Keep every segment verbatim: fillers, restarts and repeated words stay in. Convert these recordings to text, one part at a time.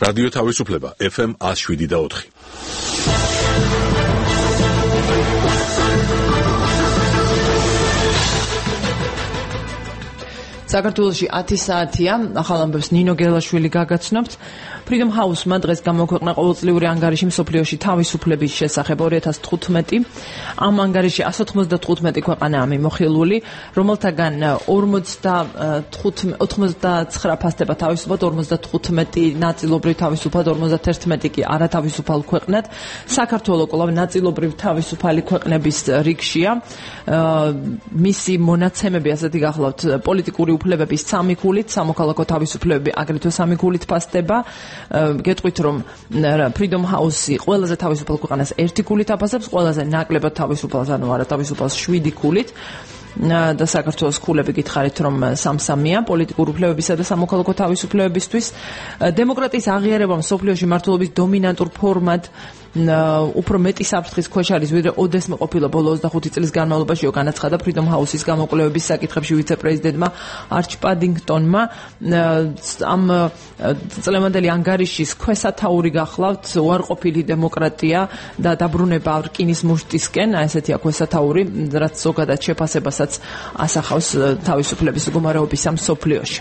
რადიო თავისუფლება ეფ ემ one oh seven და four. საქართველოში ათი საათია, ახალ ამბებს ნინო გელაშვილი გაგაცნობთ. Freedom House-მა დღეს გამოქვეყნა ყოველწლიური ანგარიში მსოფლიოში თავისუფლების შესახებ ორი ათას თხუთმეტი. ამ ანგარიში one ოცდათხუთმეტი ქვეყანაა მიმოხილული, რომელთაგან ორმოცდათხმეტი ფასდება თავისუფლად, ორმოცდათხუთმეტი ნაწილობრივ თავისუფლად, ორმოცდაერთმეტი კი არათავისუფალ ქვეყნად. საქართველო კვლავ ნაწილობრივ თავისუფალი ქვეყნების რიგშია. მისი მონაცემები ასეთი გახლავთ: პოლიტიკური უფლებების სამი ქულით, სამოქალაქო თავისუფლებები აგრეთვე სამი ქულით ფასდება. გეტყვით რომ Freedom House-ი ყველაზე თავისუფალ ქვეყანას ერთი ქულით აფასებს, ყველაზე ნაკლებად თავისუფალს, ანუ არათავისუფალს შვიდი ქულით. და საქართველოს ქულები გითხარით რომ სამ-სამია პოლიტიკური უფლებებისა და სამოქალაქო თავისუფლებებისთვის. დემოკრატიის აღიარება მსოფლიოში მმართველობის დომინანტურ ფორმად უფრო მეტი საფრთხის ქვეშ არის, ვიდრე ოდესმე ყოფილა ბოლო ოცდახუთი წლის განმავლობაში, განაცხადა Freedom House-ის გამოკვლევების საკითხებში ვიცე-პრეზიდენტმა არჩ პადინგტონმა. ამ წლევანდელი ანგარიშის ქვესათაური გახლავთ უარყოფილი დემოკრატია და დაბრუნება რკინის მუშტისკენ, ესეთია ქვესათაური, რაც ზოგადად შეფასებასაც ასახავს თავისუფლების მდგომარეობის ამ მსოფლიოში.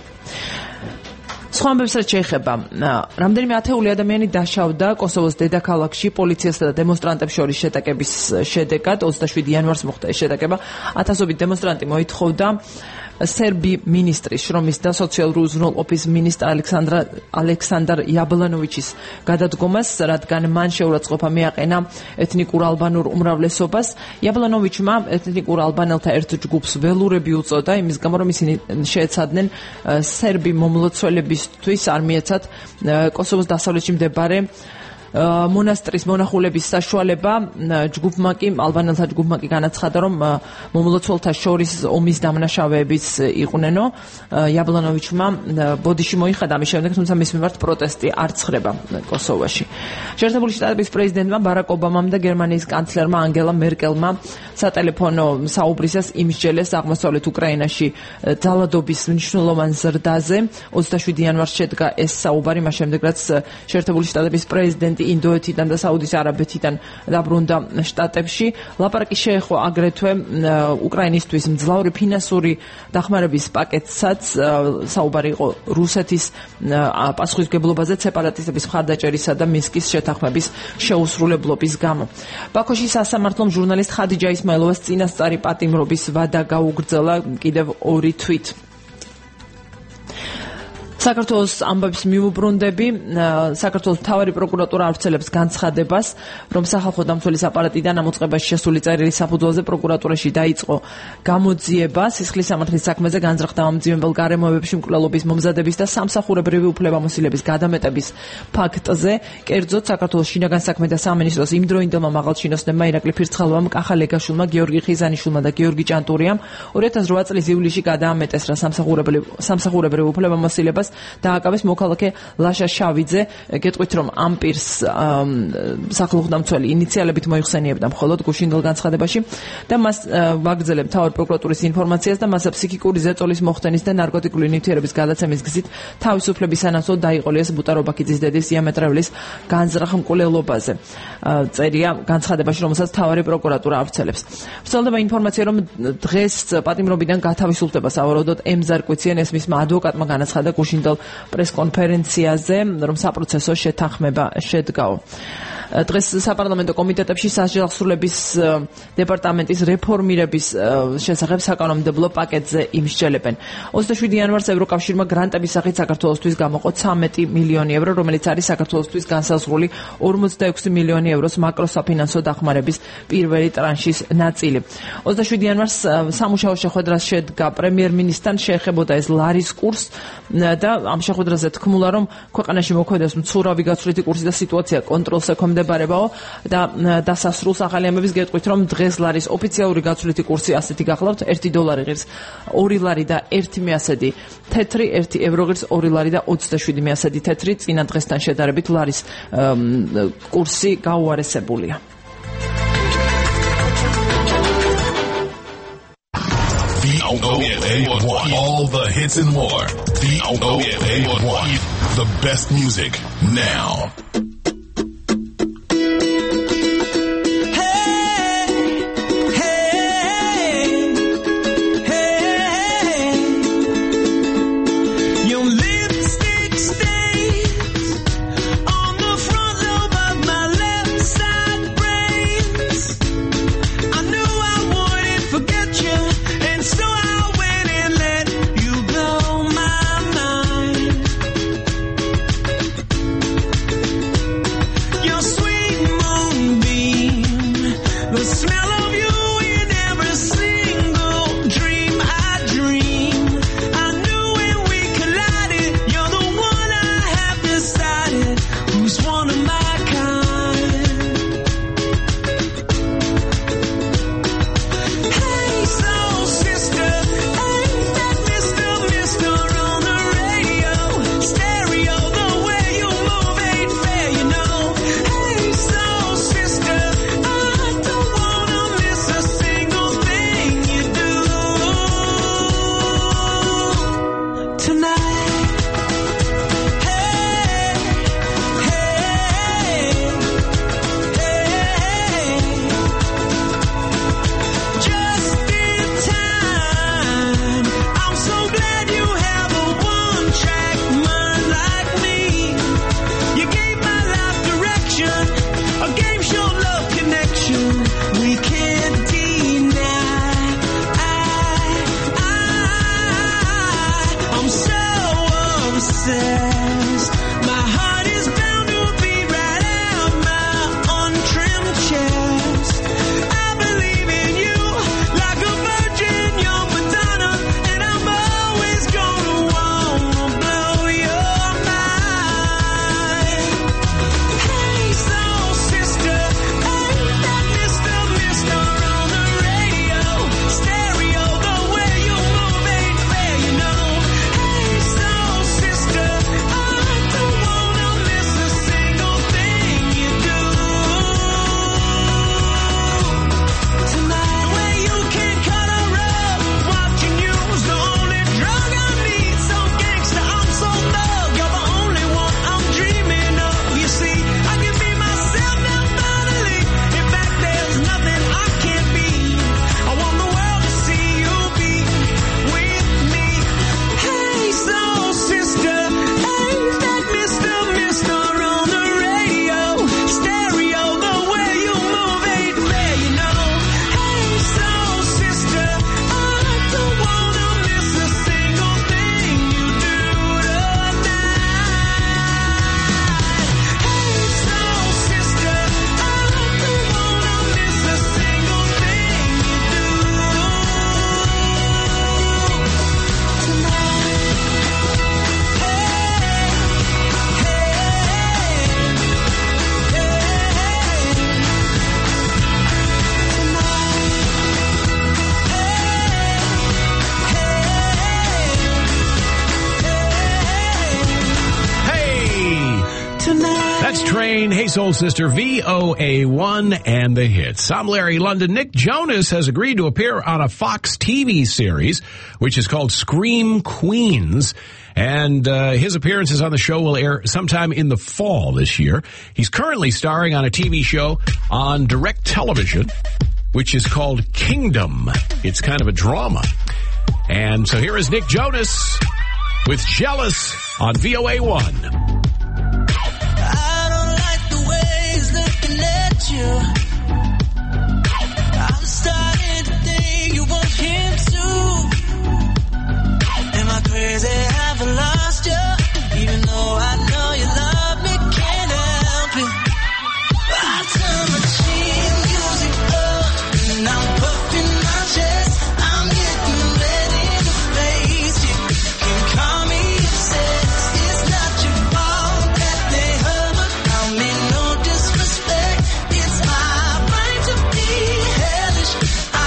სხვა ამბებსაც შეეხება, რამდენიმე ათეული ადამიანი დაშავდა კოსოვოს დედაქალაქში პოლიციასა და დემონსტრანტებს შორის შეტაკების შედეგად. ოცდაშვიდი იანვარს მოხდა ეს შეტაკება. ათასობით დემონსტრანტი მოითხოვდა სერბი მინისტრის შრომის და სოციალური უზრუნველყოფის მინისტრ ალექსანდრა ალექსანდრ იაბლანოვიჩის გადადგომას, რადგან მან შეურაცხყოფა მიაყენა ეთნიკურ ალბანურ უმრავლესობას. იაბლანოვიჩმა ეთნიკურ ალბანელთა ერთ ჯგუფს ველურები უწოდა, იმის გამო რომ ისინი შეეცადნენ სერბი მომლოცველებისთვის არ მიეცათ კოსოვოს დასავლეთში მდებარე მონასტრის მონახულების საშუალება. ჯგუფმა კი ალბანელთა ჯგუფმა კი განაცხადა რომ მომლოცველთა შორის ომის დამნაშავეებიც იყვნენო. იაბლანოვიჩმა ბოდიში მოიხადა ამის შემდეგ, თუმცა მის მიმართ პროტესტი არ ცხრება კოსოვოში. შეერთებული შტატების პრეზიდენტმა ბარაკ ობამამ და გერმანიის კანცლერმა ანგელა მერკელმა სატელეფონო საუბრისას იმსჯელეს აღმოსავლეთ უკრაინაში ძალადობის მნიშვნელოვან ზრდაზე. ოცდაშვიდი იანვარს შედგა ეს საუბარი, მას შემდეგ რაც შეერთებული შტატების პრეზიდენტი ინდოეთიდან და საუდის არაბეთიდან დაბრუნდა შტატებში. ლაპარაკი შეეხო აგრეთვე უკრაინისთვის მძლავრი ფინანსური დახმარების პაკეტსაც. საუბარი იყო რუსეთის პასუხისმგებლობაზე სეპარატისტების მხარდაჭერისა და მინსკის შეთანხმების შეუსრულებლობის გამო. ბაქოში სასამართლომ ჟურნალისტ ხადიჯა ისმაილოვას წინასწარი პატიმრობის ვადა გაუგრძელა კიდევ ორი თვით. საქართველოს ამბების მიუბრუნდები, საქართველოს მთავარი პროკურატურა ავრცელებს განცხადებას, რომ სახალხო დამცველის აპარატიდან ამ უწყებაში შესული წერილის საფუძველზე პროკურატურაში დაიწყო გამოძიება სისხლის სამართლის საქმეზე განზრახდა ამძიმებელ გარემოებებში მკვლელობის მომზადების და სამსახურებრივი უფლებამოსილების გადამეტების ფაქტზე. კერძოდ, საქართველოს შინაგან საქმეთა სამინისტროს იმდროინდელმა მაღალჩინოსნებმა ირაკლი ფირცხალოვამ, კახა ლეგაშვილმა, გიორგი ხიზანიშვილმა და გიორგი ჭანტურიამ ორი ათას რვა წლის ივლისში გადაამეტეს რა სამსახურებრივ უფლებამოსილებას დააკავეს მოქალაქე ლაშა შავიძე. გეტყვით რომ ამ პირს სახალხო დამცველი ინიციალებით მოიხსენიებდა მხოლოდ გუშინდელ განცხადებაში და მას ვაგრძელებ მთავარი პროკურატურის ინფორმაციას და მას ფსიქიკური ზეწოლის მოხდენის და ნარკოტიკული ნივთიერების გადაცემის გზით თავისუფლების სანაცვლოდ დაიყოლიეს ბუტარობაქიძის დედის იამეტრევლის განზრახ-მკვლელობაზე. წერია განცხადებაში, რომელსაც მთავარი პროკურატურა ავრცელებს. ვრცელდება ინფორმაცია, რომ დღეს პატიმრობიდან გათავისუფლდება სავარაუდოდ ემზარკვიციან ეს მისმა ადვოკატმა განაცხადა გუშინ პრეს-კონფერენციაზე, რომ საპროცესო შეთანხმება შედგაო. დღეს საპარლამენტო კომიტეტებში სასჯელახსრულების დეპარტამენტის რეფორმირების შესახებ საკანონმდებლო პაკეტზე იმსჯელებენ. ოცდაშვიდი იანვარს ევროკავშირმა გრანტების სახით საქართველოსთვის გამოყო ცამეტი მილიონი ევრო, რომელიც არის საქართველოსთვის განსაზღვრული ორმოცდაექვსი მილიონი ევროს მაკროსაფინანსო დახმარების პირველი ტრანშის ნაწილი. ოცდაშვიდი იანვარს სამუშაო შეხვედრას შედგა პრემიერ-მინისტრთან, შეეხებოდა ეს ლარის კურსს და ამ შეხვედრაზე თქმულა, რომ ქვეყანაში მოქმედებს მცურავი გაცვლითი კურსი და სიტუაცია კონტროლს ექვემდებარებაო და დასასრულს ახალი ამბების გეტყვით, რომ დღეს ლარის ოფიციალური გაცვლითი კურსი ასეთი გახლავთ: ერთი დოლარი ღირს ორი ლარი და ერთი მეასედი თეთრი, ერთი ევრო ღირს ორი ლარი და ოცდაშვიდი მეასედი თეთრი. წინა დღესთან შედარებით ლარის კურსი გაუარესებულია. V O A one. All the hits and more. V O A one. The best music now. Hey Soul Sister, V O A one and the hits. I'm Larry London. Nick Jonas has agreed to appear on a Fox T V series, which is called Scream Queens. And uh, his appearances on the show will air sometime in the fall this year. He's currently starring on a T V show on direct television, which is called Kingdom. It's kind of a drama. And so here is Nick Jonas with Jealous on V O A one. You. I'm starting to think you want him too. Am I crazy? Have I lost you? Even though I know you love me, can't help it. I turn my cheek, music up, and I'm puffing my chest. I'm getting ready to face you. Can call me obsessed. It's not your fault that they hurt, but I mean no disrespect. It's my right to be hellish. I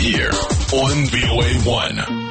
here on V O A one.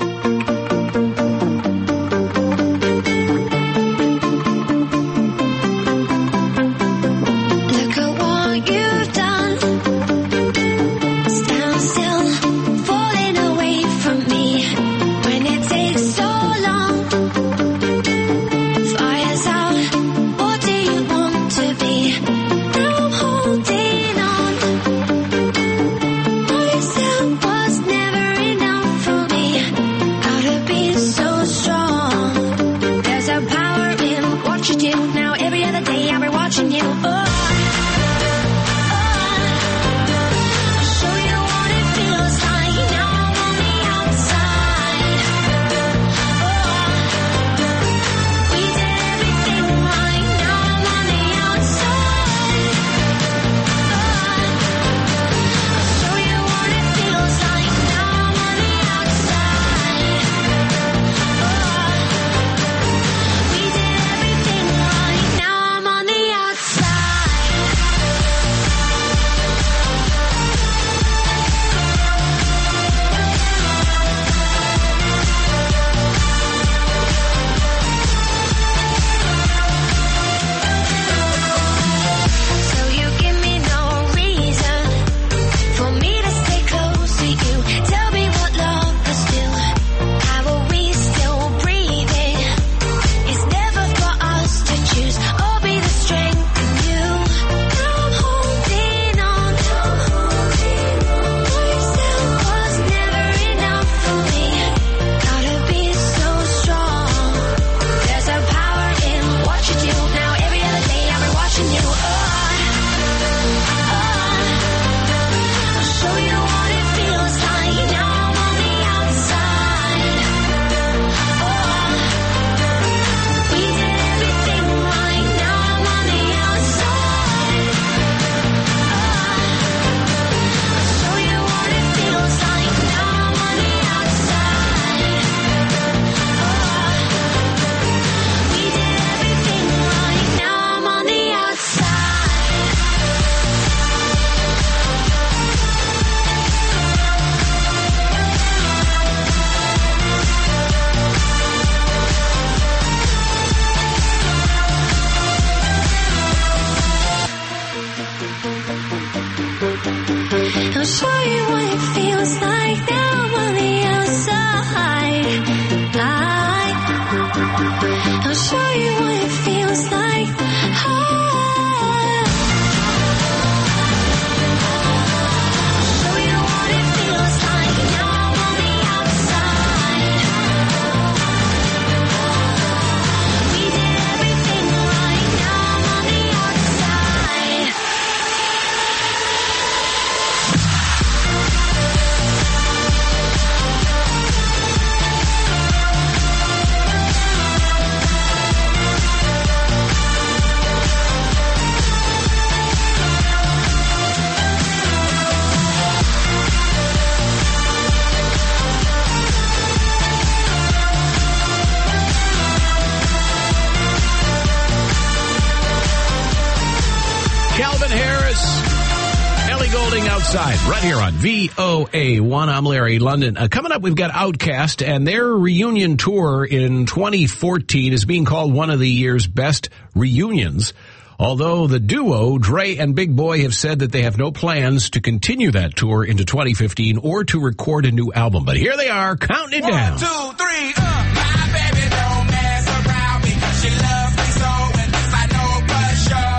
Right here on V O A one. I'm Larry London. Uh, coming up, we've got Outkast, and their reunion tour in twenty fourteen is being called one of the year's best reunions. Although the duo, Dre and Big Boy, have said that they have no plans to continue that tour into twenty fifteen or to record a new album. But here they are, counting it down. One, two, three, uh, my baby don't mess around because she loves me so, and this I know for sure.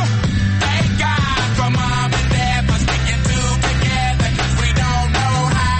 Thank God for mom and dad for sticking together, 'cause we don't know how.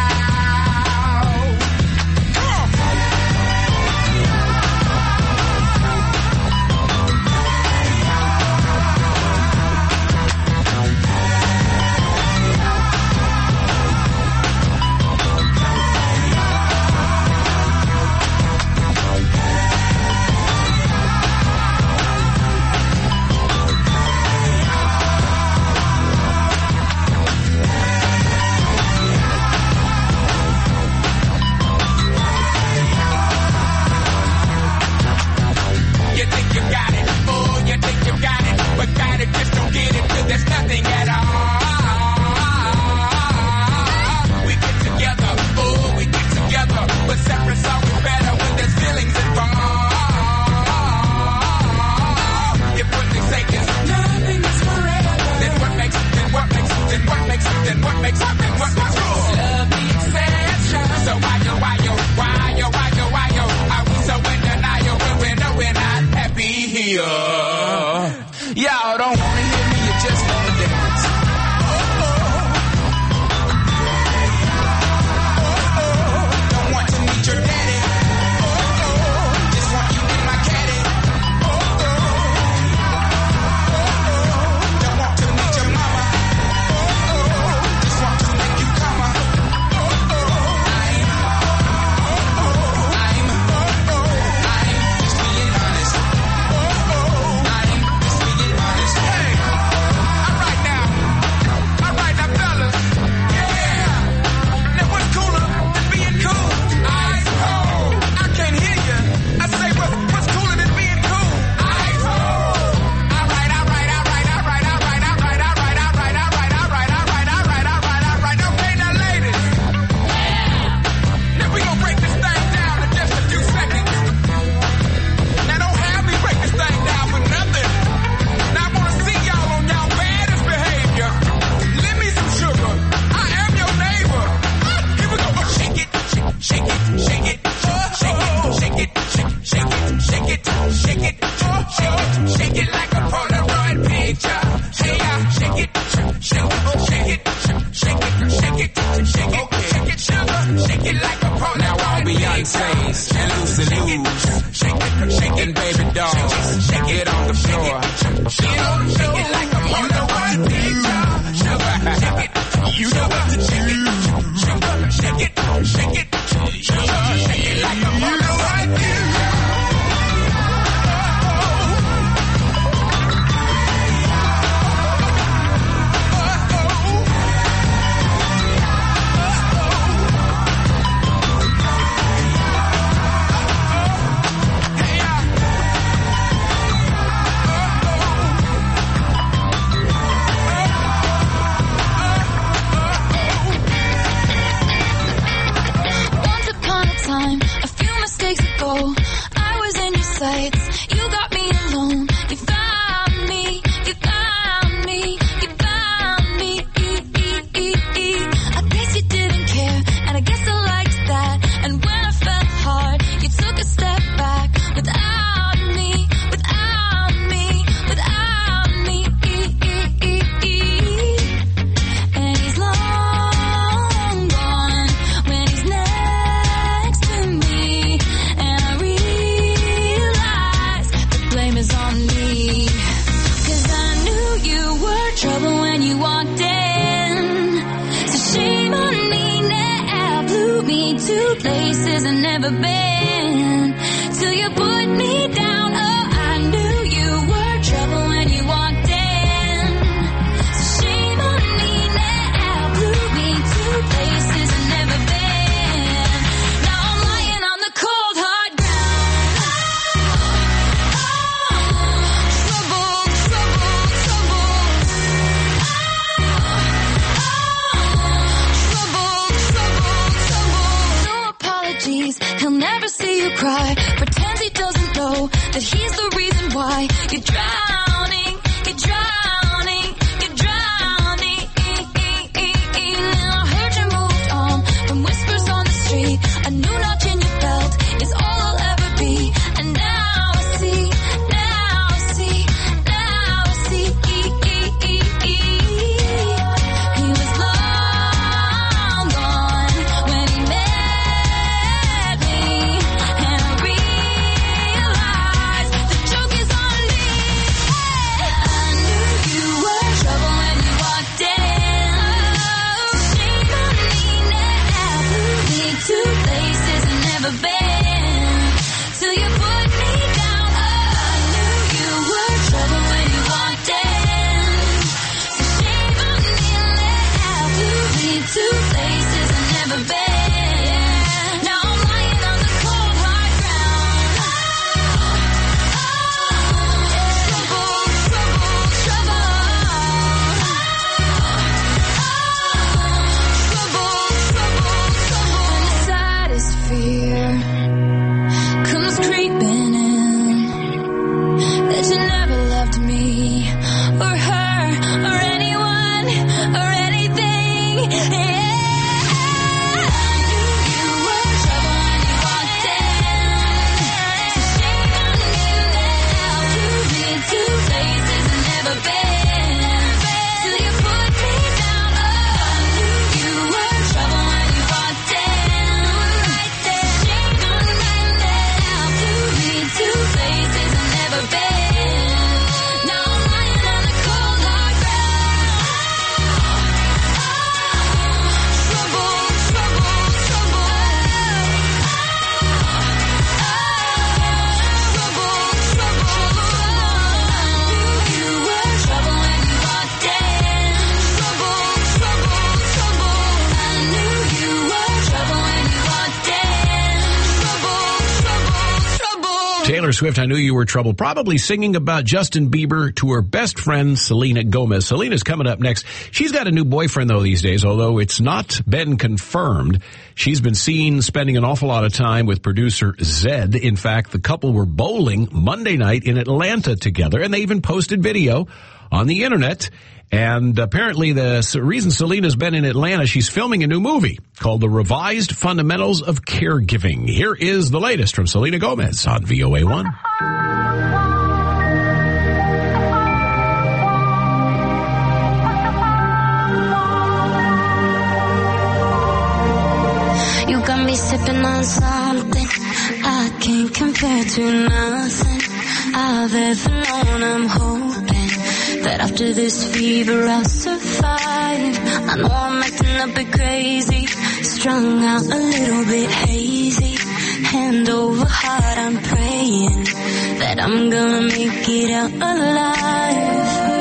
bust and loose. Shake it, shake it, baby doll. Shake it on the floor. Shake it on the floor. Shake it like I'm on the one pizza. Shake it, you know what to do. Shake it, shake it, shake it, shake it like I'm on the one pizza. A few mistakes ago, I was in your sights. You got me alone. You found me. You found me. You found me. I guess you didn't care, and I guess I liked that. And when I fell hard, you took a step back without me, without me, without me. And he's long gone when he's next to me, and I realize the blame is on me. 'Cause I knew you were trouble when you walked in. So shame on me now, blew me to places I've never been. Till you put me down, oh, I knew you were trouble when you walked in. So shame on me now, blew me to places I've never been. Now I'm lying on the cold hard ground. Trouble, trouble, trouble. Trouble, trouble, trouble. No apologies, he'll never see you cry. Pretends he doesn't know that he's the reason why you're drowning, you're drowning, you're drowning. And I heard you moved on from whispers on the street. A new notch in your belt is all I'll ever be. And now I see, now I see, now I see. He was long gone when he met me, and I realized the joke is on me. I knew you were trouble when you walked in. Shame on me now, blew me to places I've never been. Till you put me down, oh, I knew you were trouble when you walked in. So shame on me now, blew me to places I've never been. Now I'm lying on the cold hard ground. Trouble, trouble, trouble. Trouble, trouble, trouble. When the saddest fear comes creeping in, that you never loved me or her or anyone or anything. Yeah. I knew you were trouble when you walked in. So shame on me now, blew me to places I've never been. Till you put me down, oh, I knew you were trouble when you walked in. Right there, shame on me now, blew me to places I've never been. Now I'm lying on the cold hard ground. Trouble, trouble, trouble. Trouble, trouble, trouble. I knew you were trouble when you walked in. Trouble, trouble, trouble. I knew you were trouble when you walked in. Trouble, trouble, trouble. Taylor Swift, I Knew You Were Trouble, probably singing about Justin Bieber to her best friend, Selena Gomez. Selena's coming up next. She's got a new boyfriend, though, these days, although it's not been confirmed. She's been seen spending an awful lot of time with producer Zed. In fact, the couple were bowling Monday night in Atlanta together, and they even posted video on the internet. And apparently the s- reason Selena's been in Atlanta, she's filming a new movie called The Revised Fundamentals of Caregiving. Here is the latest from Selena Gomez on V O A one. You got me sipping on something I can't compare to nothing I've ever known. I'm hoping that after this fever I'll survive. I know I'm acting a bit crazy, strung out a little bit hazy. Hand over heart, I'm praying that I'm gonna make it out alive.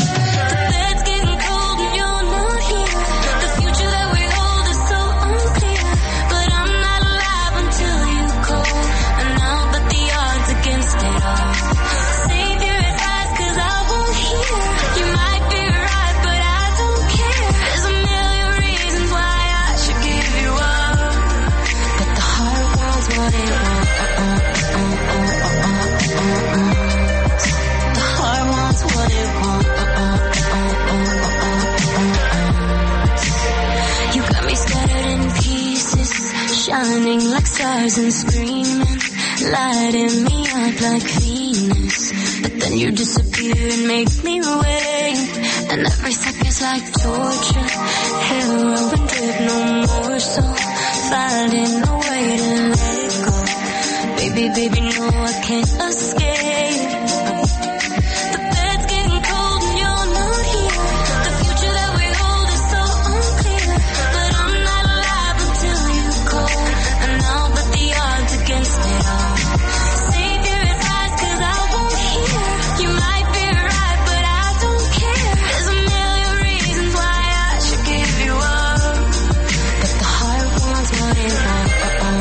Shining like stars and screaming, lighting me up like Venus. But then you disappear and make me wait, and every second's like torture. Heroin drip, no more, so finding a way to let go. Baby, baby, no, I can't escape. The bed's getting cold and you're not here. The future that we hold is so unclear, but I'm not alive until you call. And I'll bet the odds against it all. Save your advice, cause I won't hear. You might be right, but I don't care. There's a million reasons why I should give you up, but the heart wants what it wants.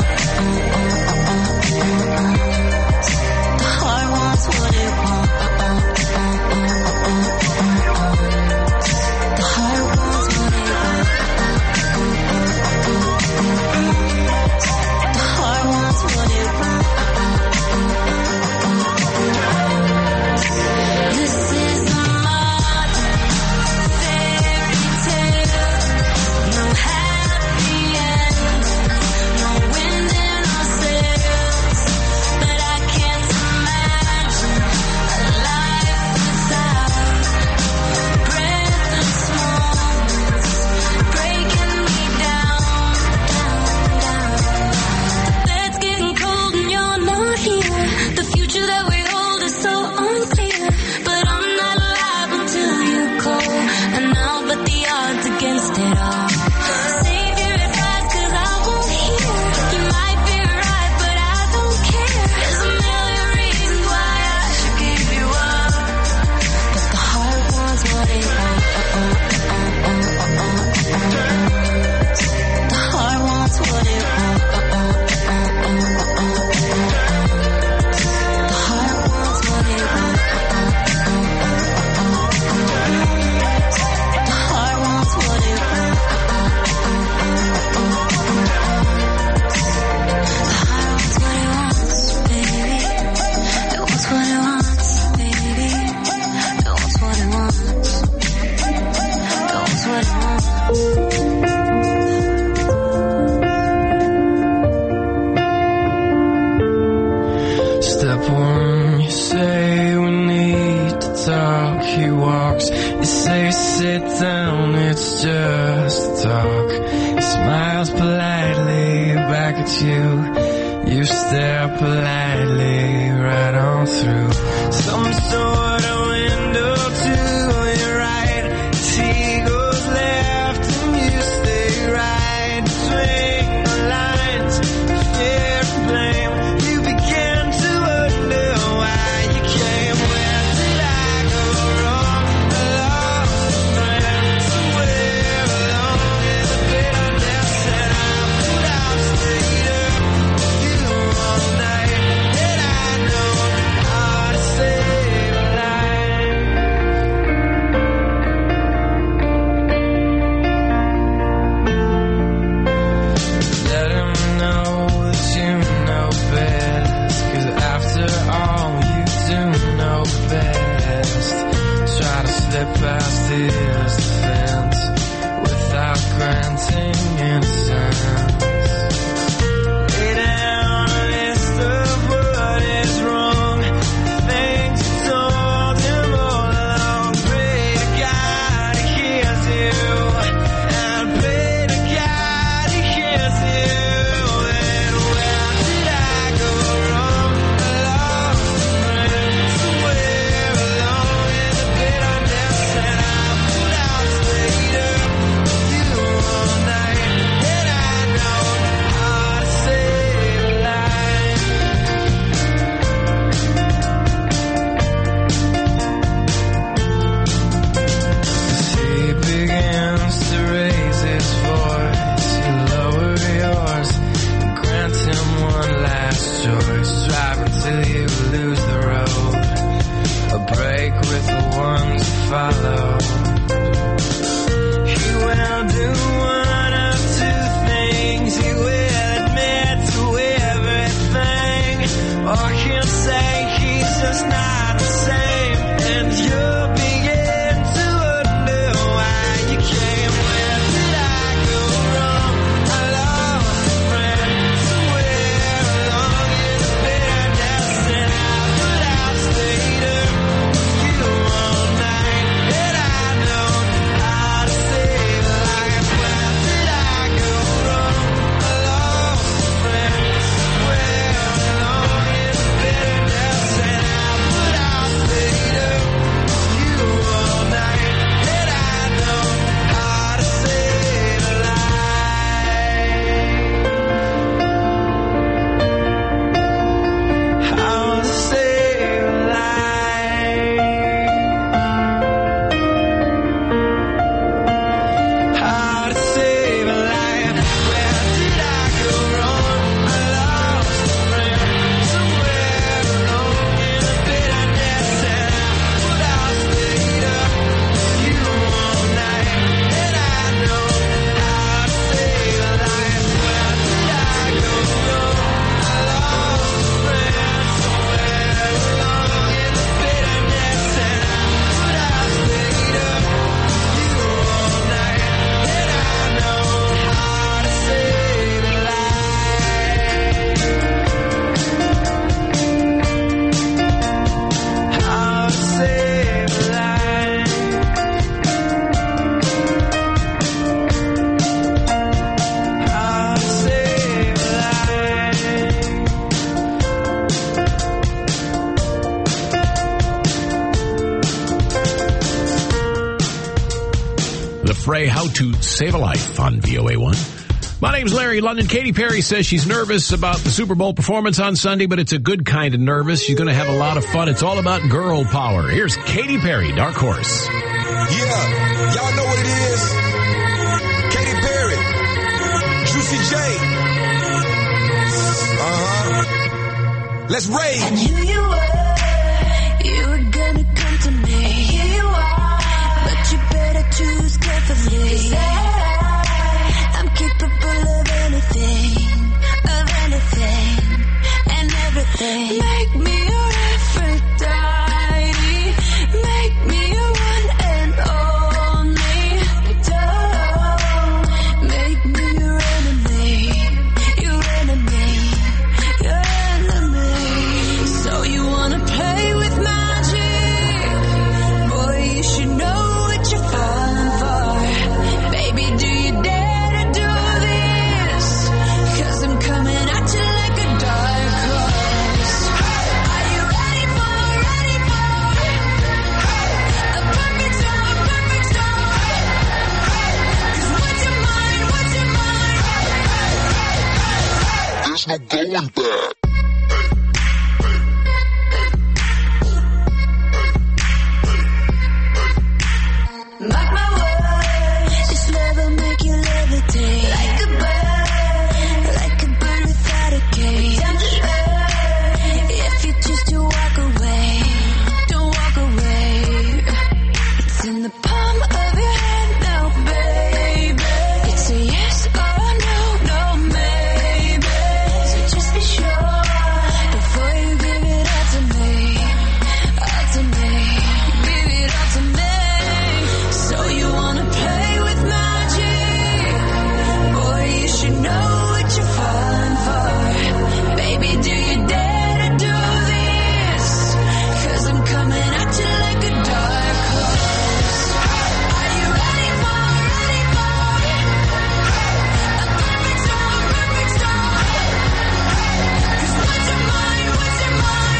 The heart wants what it wants. The heart wants what it wants. The heart wants what it wants. This is a modern fairy tale. No happy end, no wind in our sails. But I can't imagine a life without breathless moments breaking me down, down, down. The bed's getting cold and you're not here. The future that we hold is so unclear, but I'm not alive until you call. And I'll bet the odds against it all. Save your advice, cause I won't hear. You might be right, but I don't care. There's a million reasons why I should give you up, but the heart wants what it wants. The heart wants what it wants. The heart wants what it wants. The heart wants what it wants. The heart wants what it wants, baby. It wants what it wants, baby. It wants what it wants. It wants what it wants. Step one, you say we need to talk. He walks, you say sit down, it's just talk. He smiles politely back at you. You stare politely right on through some sort of window to your right. He goes left and you stay right. Between the lines, fear and blame. You began to wonder why you came. Where did I go wrong? I lost a friend somewhere along in the bitterness, and I put out stayed up with you all night. And I know how to save a life. choice. Drive until you lose the road. A break with the ones who follow. He will do one of two things. He will admit to everything, or he'll say he's just not the same, and you'll begin to wonder why you came. Where did I go wrong? I lost a friend somewhere along in the bitterness, and I put out later you all night, and I know how to save a life. Where did I go wrong? I lost a friend somewhere along in the bitterness, and I put out later you all night, and I know how to save a life. How to save a life. How to save a life. Where did I go wrong? I lost a friend somewhere along in the bitterness, and I put out later you all night, and I know how to save a life. Where did I go wrong? I lost a friend somewhere along in the bitterness, and I put out later you all night, and I know how to save a life. How to save a life. How to save a life. The Fray, How to Save a Life on V O A one. My name's Larry London. Katy Perry says she's nervous about the Super Bowl performance on Sunday, but it's a good kind of nervous. She's going to have a lot of fun. It's all about girl power. Here's Katy Perry, Dark Horse. Yeah, y'all know what it is. Katy Perry, Juicy J. Uh-huh. Let's rage. And who you were, you were gonna come to me. Here you are, but you better choose carefully. 'Cause I, I'm capable of anything, of anything, and everything. Make me your Aphrodite, make me your one and only. Don't make me your enemy, your enemy, your enemy. So you wanna play with magic? Boy, you should know what you're falling for. Baby, do you dare to do this? 'Cause I'm coming at you like a dark horse. Are you ready for, ready for a perfect storm, perfect storm? 'Cause what's your mind, what's your mind? There's no going back. Mark my words, this love will make you levitate. Like a bird, like a bird without a cage. Down to earth, if you choose to walk away, don't walk away. It's in the palm of your hand now, baby. It's a yes or a no, no maybe. So just be sure before you give it all to me, all to me, give it all to me. So you wanna play with magic? Boy, you should know what you're falling for. Baby, do you dare to do this? 'Cause I'm coming at you like a dark horse. Are you ready for, ready for a perfect storm, perfect storm? 'Cause what's your mind, what's your mind?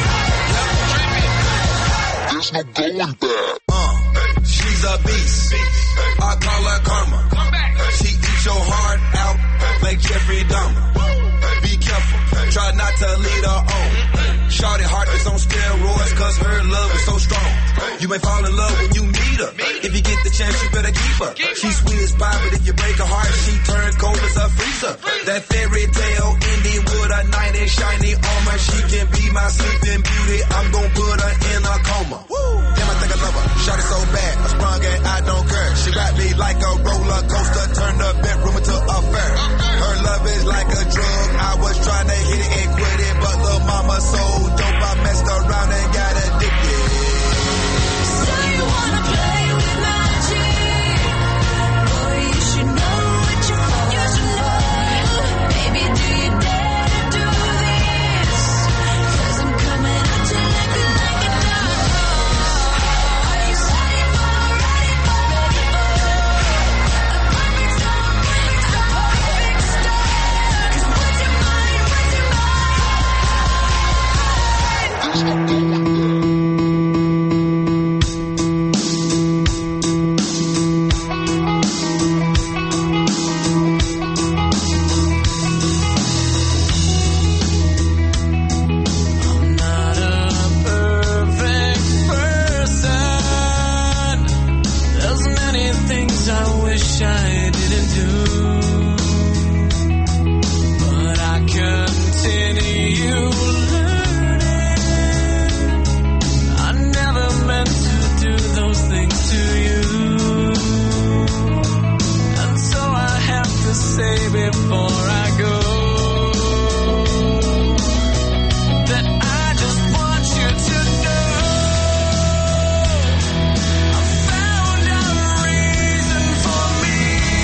There's no going back. Uh, she's a beast. I call her karma. She eats your heart out like Jeffrey Dahmer. Be careful, try not to lead her on. Shorty heart is on steroids 'cause her love is so strong. You may fall in love when you meet her. If you get the chance, you better keep her. She's sweet as pie, but if you break her heart, she turn cold as a freezer. That fairy tale ending with a knight in shiny armor. She can be my sleeping beauty. I'm gonna put her in a coma. Damn, I think I love her. Shot it so bad, I sprung and I don't care. She ride me like a roller coaster, turn the bedroom into a fair. Her love is like a drug. I was trying to hit it and quit it, but the mama so dope, I messed around and got addicted. So you wanna play with magic? Boy, you should know what you want. You should know. Baby, do you dare to do this? 'Cause I'm coming at you like a like a dog. Are you ready for, ready for, ready for a perfect storm, a perfect storm? 'Cause what's your mind, what's your mind? I'm not a perfect person. There's many things I wish I didn't do, but I continue learning. I never meant to do those things to you, and so I have to say before I go that I just want you to know I found a reason for me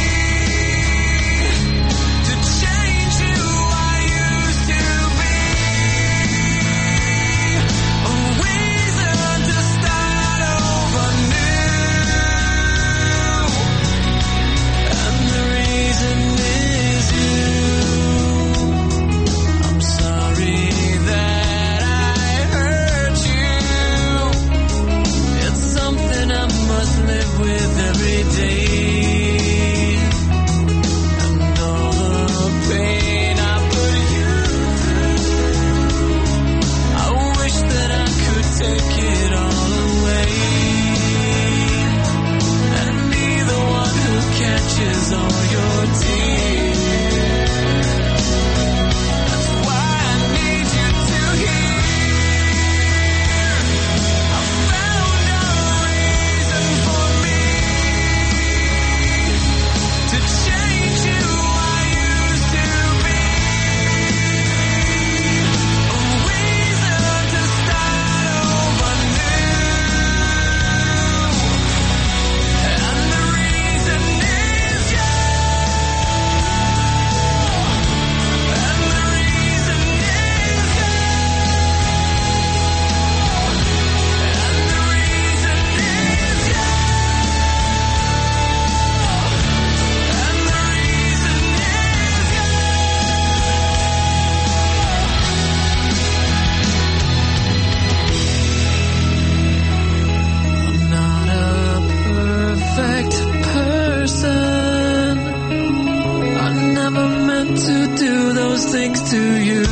to change who I used to be, a reason to start over new, and the reason is you. I'm sorry that I hurt you. It's something I must live with every day, and all the pain I put you through, I wish that I could take it all away and be the one who catches all your tears. That's why I need you to hear. I found a reason for me to change who I used to be, a reason to start over new, and the reason is you, and the reason is you, and the reason is you, and the reason is you. I'm not a perfect person. I never meant to do those things to you,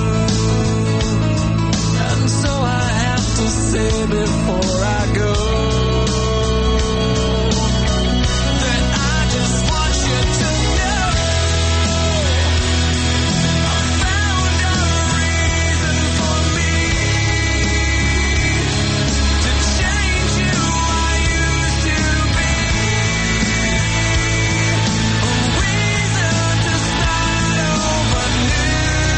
and so I have to say before I go that I just want you to know I found a reason for me to change who I used to be, a reason to start over new,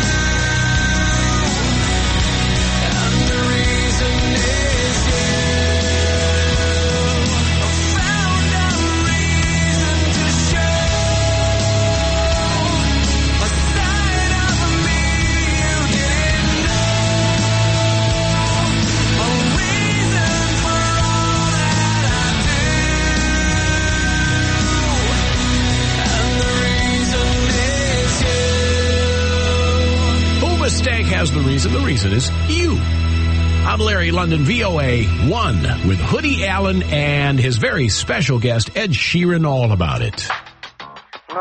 and the reason is you. I found a reason to show a side of me you didn't know, a reason for all that I do, and the reason is you. Who mistake has the reason? The reason is you. I'm Larry London, V O A one, with Hoodie Allen and his very special guest, Ed Sheeran, all about it. No,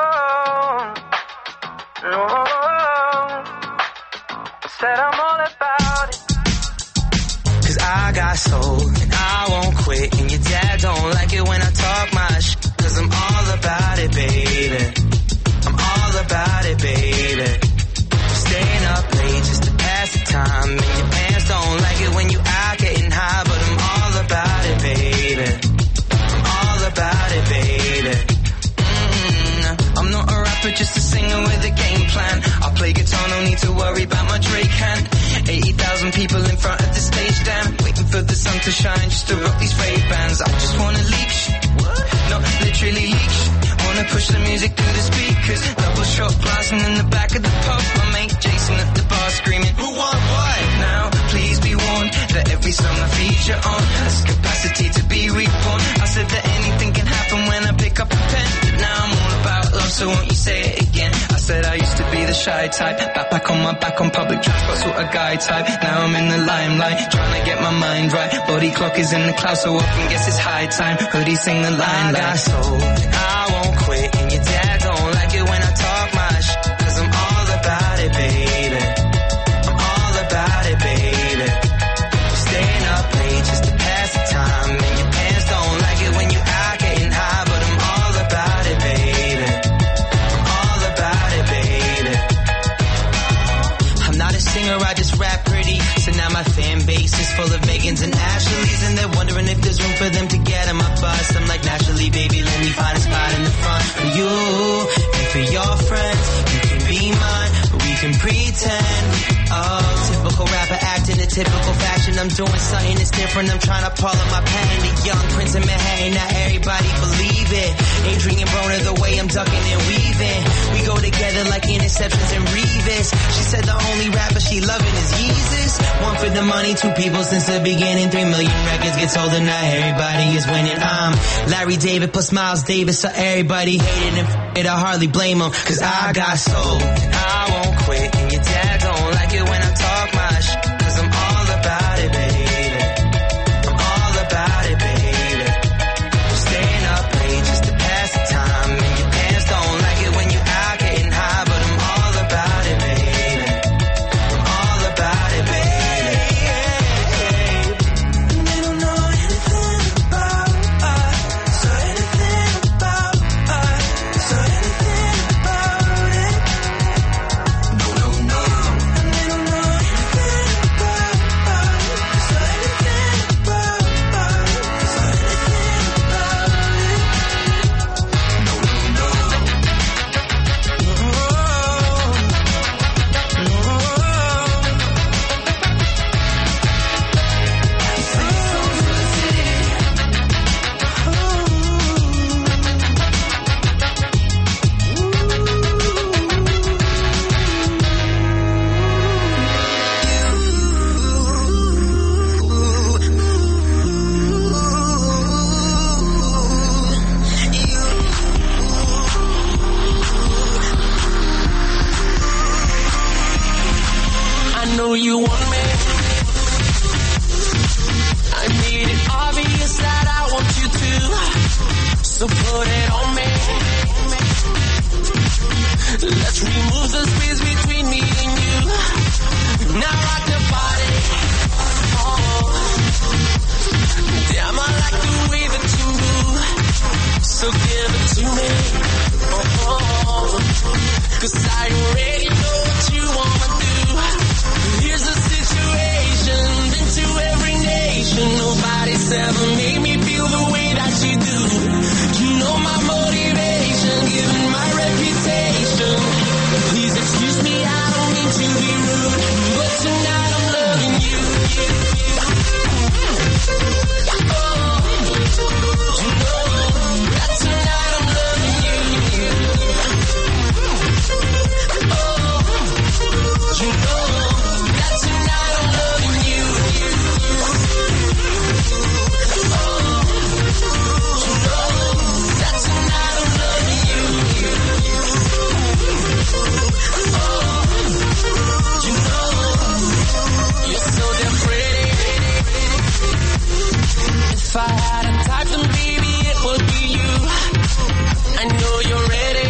no. I said I'm all about it. 'Cause I I got soul and I won't quit. And your dad don't like it when I talk my shit. Cause I'm all about it, baby. I'm all about it, baby. Staying up late just to pass the time. And your parents don't like it when you out getting high. But I'm all about it, baby. I'm all about it, baby. Mm-hmm. I'm not a rapper, just a singer with a game plan. I play guitar, no need to worry about my Drake hand. eighty thousand people in front of the stage, damn. Waiting for the sun to shine just to rock these Ray-Bans. I just wanna leak shit. No, literally leak shit. Wanna push the music through the speakers. Double shot blasting in the back of the pub. My mate Jason at the bar screaming, who want what? Now, please be warned that every song I feature on has capacity to be reborn. I said that anything can happen when I pick up a pen. But now I'm all about love, so won't you say it again? I said I used to be the shy type. Back back on my back on public transport, sort of guy type. Now I'm in the limelight, trying to get my mind right. Body clock is in the clouds, so I can guess it's high time. Hoodie sing the line like I got soul, I won't quit. And your dad don't like it when I talk my shit. Cause I'm all about it, baby. I'm all about it, baby. Staying up late just to pass the time. And your parents don't like it when you out getting high. But I'm all about it, baby. I'm all about it, baby. I'm not a singer, I just rap pretty. So now my fan base is full of Megans and Ashleys. And they're wondering if there's room for them to get on my bus. I'm like, naturally, baby, let me find a spot in the front for you and for your friends. You can be mine, but we can pretend. Oh, typical rapper acting a typical fashion. I'm doing something that's different. I'm trying to pull up my pen. The young prince of Manhattan, not everybody believe it. Adrian Broner, the way I'm ducking and weaving. We go together like interceptions and Revis. She said the only rapper she loving is Yeezus. One for the money, two people since the beginning. Three million records get sold and now everybody is winning. I'm Larry David plus Miles Davis, so everybody hated him. F- it, I hardly blame him. Cause I got soul, I won't quit. And your dad don't like it when I talk my shit. Cause I'm all about it, baby. I'm all about it, baby. Staying up late just to pass the time. And your parents don't like it when you out getting high. But I'm all about it, baby. I'm all about it, baby. And they don't know anything about us. So anything about us. So anything about it. No, no, no. And they don't know anything about us. So anything about us. So anything about it. No, no, no. I know you want me. I made it obvious that I want you to. So put it on me. Let's remove the space between me and you. Now rock the body. Oh. Damn, I like the way that you move. So give it to me. Oh. Cause I already know what you wanna do. Here's the situation, been to every nation. Nobody's ever made me feel the way that you do. You know my motivation, given my reputation. Please excuse me, I don't mean to be rude, but tonight I'm loving you. Oh, you know that tonight I'm loving you. Oh, you know. If I had a type, then baby, it would be you. I know you're ready.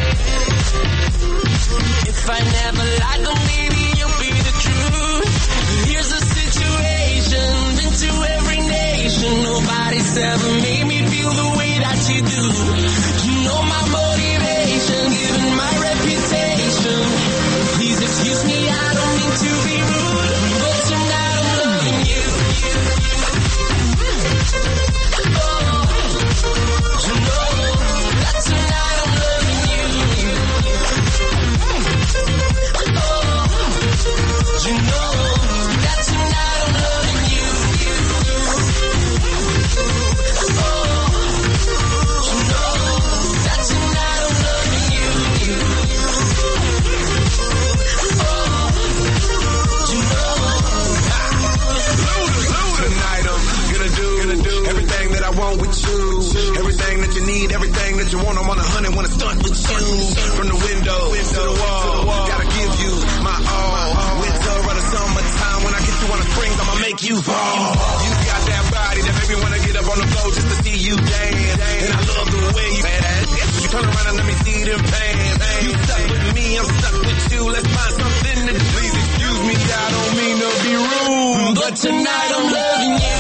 If I never lied, then maybe you'll be the truth. Here's the situation, been never made me feel the way that you do. You know my motivation, given my reputation. Please excuse me, I don't mean to be rude, but tonight I'm loving you. Oh, you know that tonight I'm loving you. Oh, you know that tonight I'm loving you. With you, everything that you need, everything that you want, I'm on a hundred, wanna stunt with you. From the window to the wall, gotta give you my all. Winter or the summertime, when I get you on the springs, I'ma make you fall. You got that body that make me wanna get up on the floor just to see you dance. And I love the way you dance. You turn around and let me see them pants. You stuck with me, I'm stuck with you. Let's find something to do. Please excuse me, I don't mean to be rude, but tonight I'm loving you.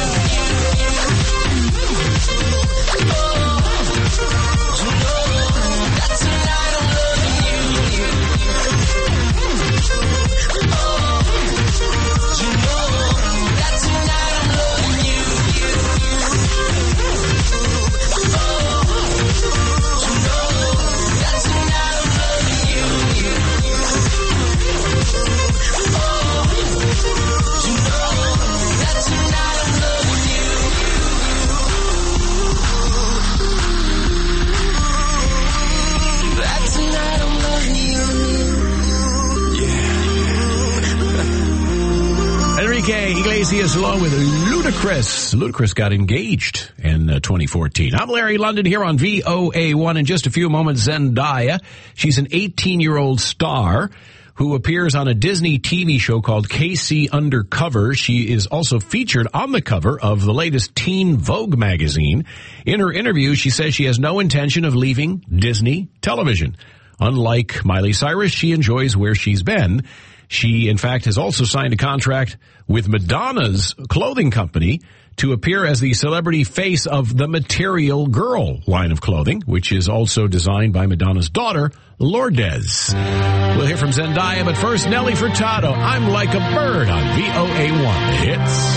Enrique Iglesias along with Ludacris. Ludacris got engaged in uh, twenty fourteen. I'm Larry London here on V O A one. In just a few moments, Zendaya. She's an eighteen-year-old star who appears on a Disney T V show called K C Undercover. She is also featured on the cover of the latest Teen Vogue magazine. In her interview, she says she has no intention of leaving Disney television. Unlike Miley Cyrus, she enjoys where she's been. She, in fact, has also signed a contract with Madonna's clothing company to appear as the celebrity face of the Material Girl line of clothing, which is also designed by Madonna's daughter, Lourdes. We'll hear from Zendaya, but first, Nelly Furtado, I'm Like a Bird on V O A one. The hits.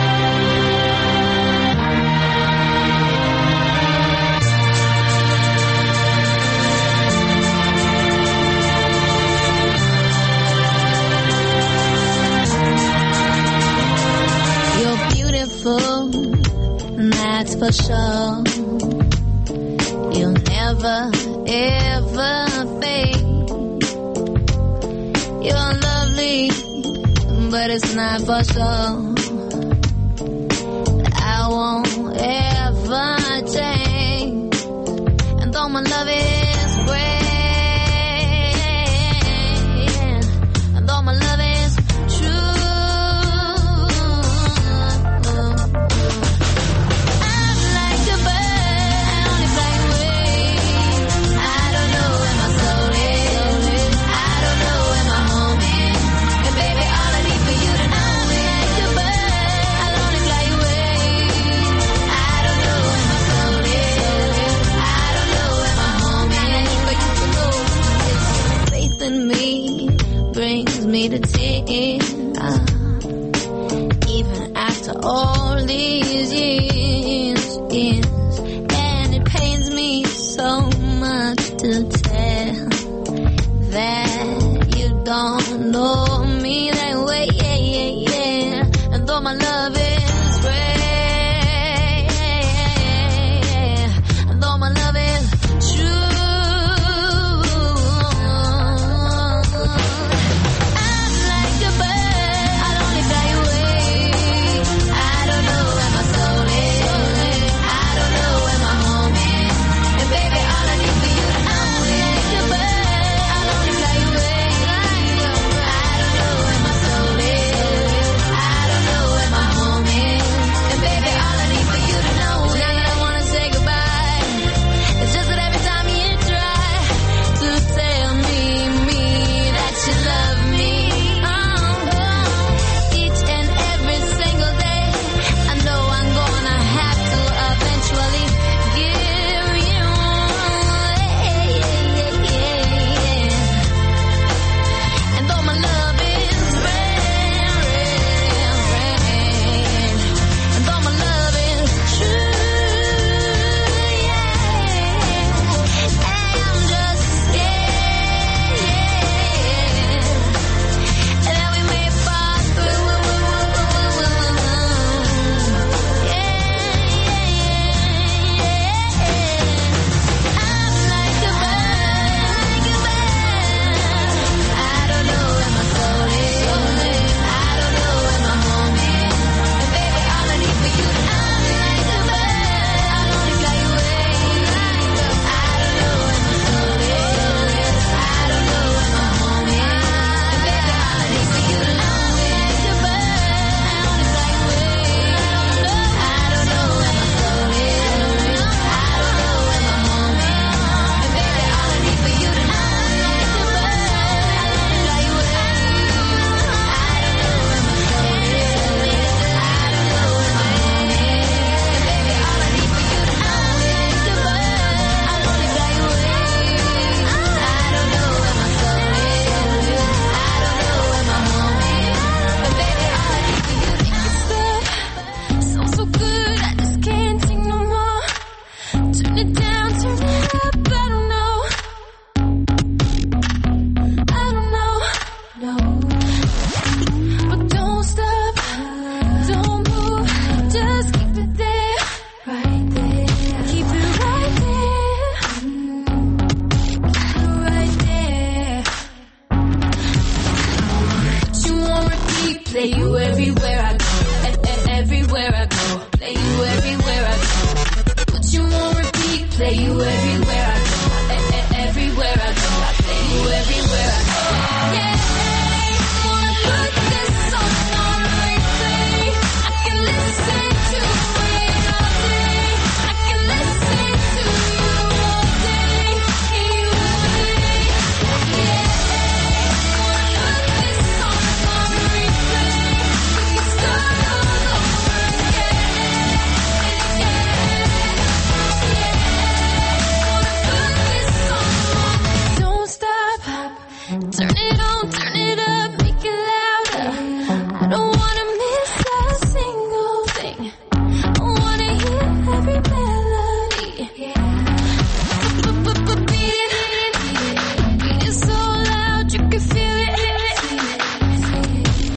That's for sure. You'll never, ever fade. You're lovely, but it's not for sure. I won't ever change. And though my love is great, and though my love is true, me to tears, uh, even after all these years, years, and it pains me so much to tell that you don't know me that way, yeah, yeah, yeah. And though my love is great, and though my love is true, my everywhere I go. E- e- everywhere I go. Play you everywhere I go. Put you on repeat, play you everywhere I go.